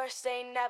never say never.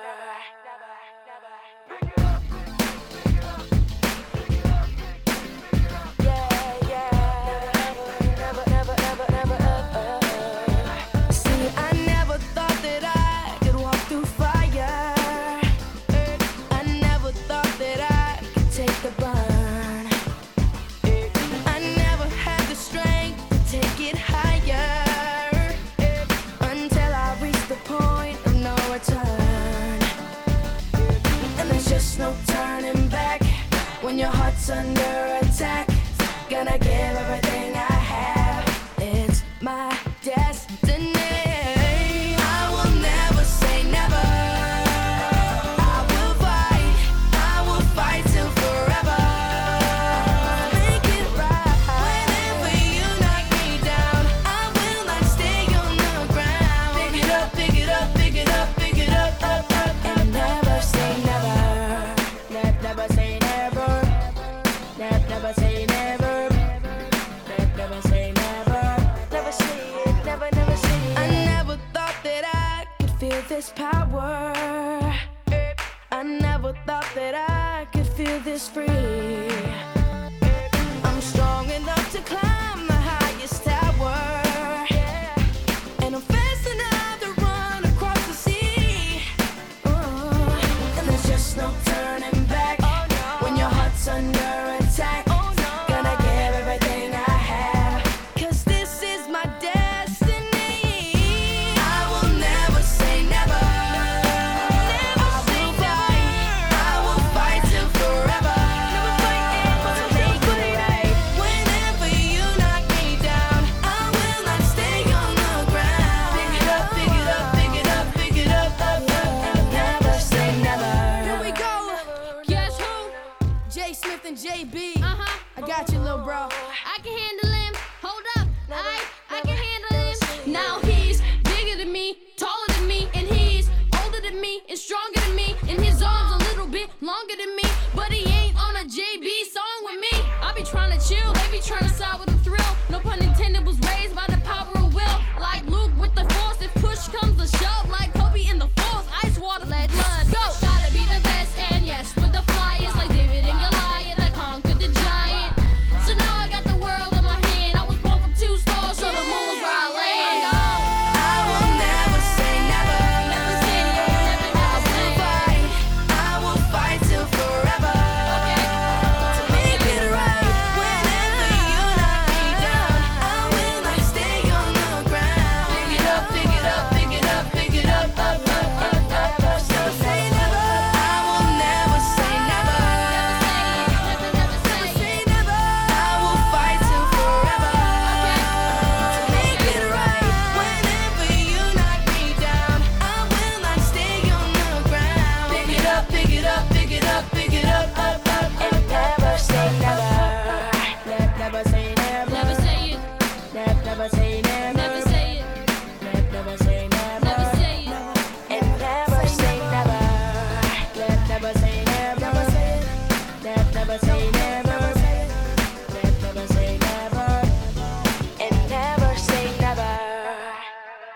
See, I never thought that I could walk through fire. I never thought that I could take the burn. I never had the strength to take it higher until I reached the point of no return. And there's just no turning back when your heart's under attack. Gonna give everything I have. It's my destiny. I will never say never. I will fight till forever. Make it right. Whenever you knock me down, I will not stay on the ground. Pick it up, pick it up, pick it up, pick it up, up, up. And never say never. Never say never. Never say never. Never say never. Never say it. Never say it. I never thought that I could feel this power. I never thought that I could feel this free. I'm strong enough to climb the highest tower, and I'm fast enough to run across the sea. And there's just no turning back when your heart's under attack. Gonna give everything I have, 'cause this is my destiny. I will never say never. I will fight till forever. To make it right. Whenever you knock me down, I will not stay on the ground. Pick it up, pick it up, pick it up, pick it up, up, up. And never say never. Here we go. Guess who? J Smith and JB. I got you, little bro. I can handle him. Hold up. I can handle him. Now he's bigger than me, taller than me, and he's older than me and stronger than me. And his arms a little bit longer than me, but he ain't on a JB song with me. I be trying to chill, they be trying to side with a thrill. No pun intended, was raised by the power of will. Like Luke with the force, if push comes to shove, like